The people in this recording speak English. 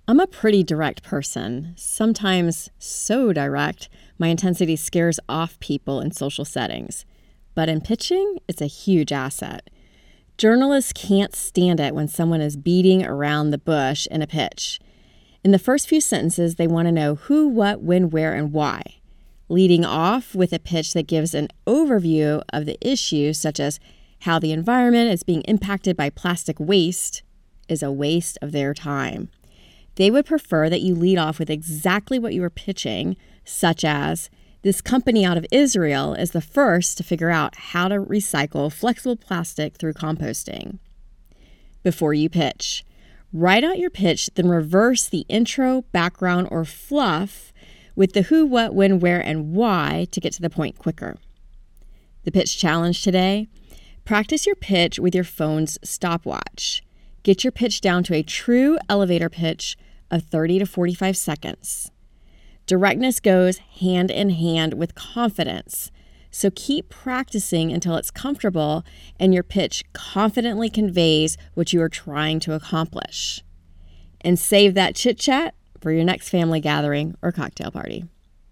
I'm a pretty direct person, sometimes so direct my intensity scares off people in social settings. But in pitching, it's a huge asset. Journalists can't stand it when someone is beating around the bush in a pitch. In the first few sentences, they want to know who, what, when, where, and why. Leading off with a pitch that gives an overview of the issue, such as how the environment is being impacted by plastic waste, is a waste of their time. They would prefer that you lead off with exactly what you were pitching, such as, this company out of Israel is the first to figure out how to recycle flexible plastic through composting. Before you pitch, write out your pitch, then reverse the intro, background, or fluff with the who, what, when, where, and why to get to the point quicker. The pitch challenge today: practice your pitch with your phone's stopwatch. Get your pitch down to a true elevator pitch of 30 to 45 seconds. Directness goes hand in hand with confidence, so keep practicing until it's comfortable and your pitch confidently conveys what you are trying to accomplish. And save that chit-chat for your next family gathering or cocktail party.